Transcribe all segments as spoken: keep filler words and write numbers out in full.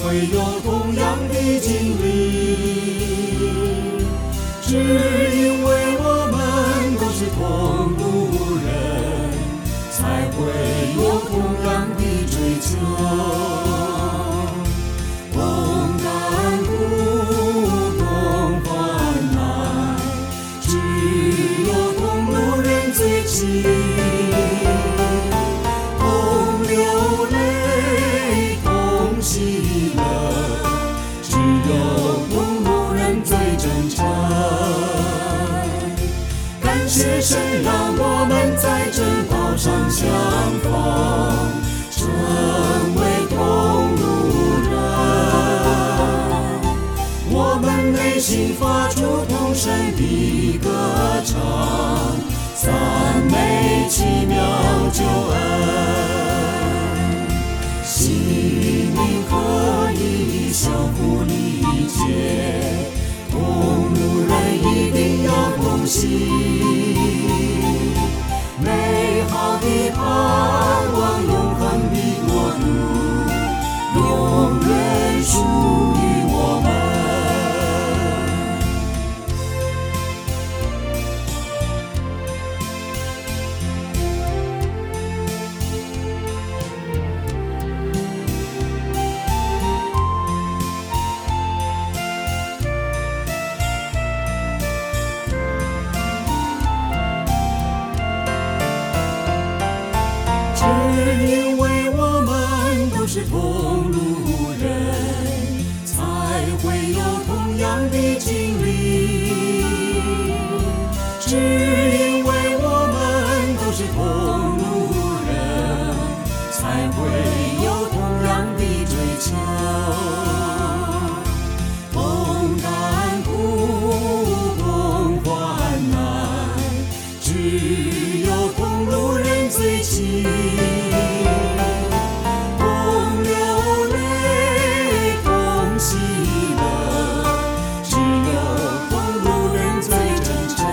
会有同样的经历，只因为我们都是同路人，才会有同样的追求。同甘苦，同患难，只有同路人最亲。同流泪，同喜乐，只有同路人最真诚。感谢神让我们在正道上相逢，成为同路人。我们内心发出同声的歌唱，赞美奇妙救恩。心灵可以相互理解，同路人一定要同行。美好的盼望，永恒的国度，永远属于我们。只因为我们都是同路人，才会有同样的经历。只因为我们都是同路人，才会有同样的追求。同甘苦，同患难，只有同路人最亲。同流泪，同喜乐，只有同路人最真诚。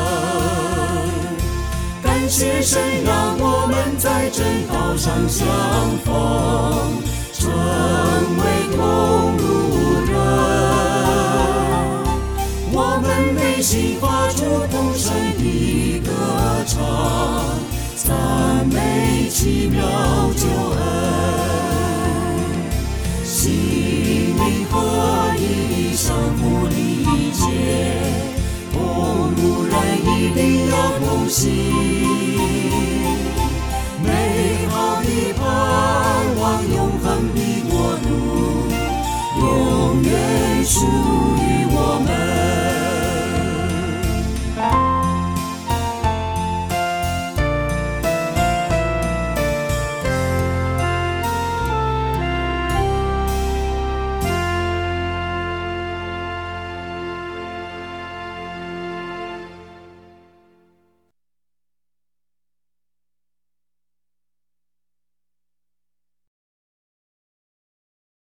感谢神让我们在正道上相逢，成为同路人。我们内心发出同声的歌唱，赞美奇妙救恩。心灵合一，相互理解，同路人一定要同行。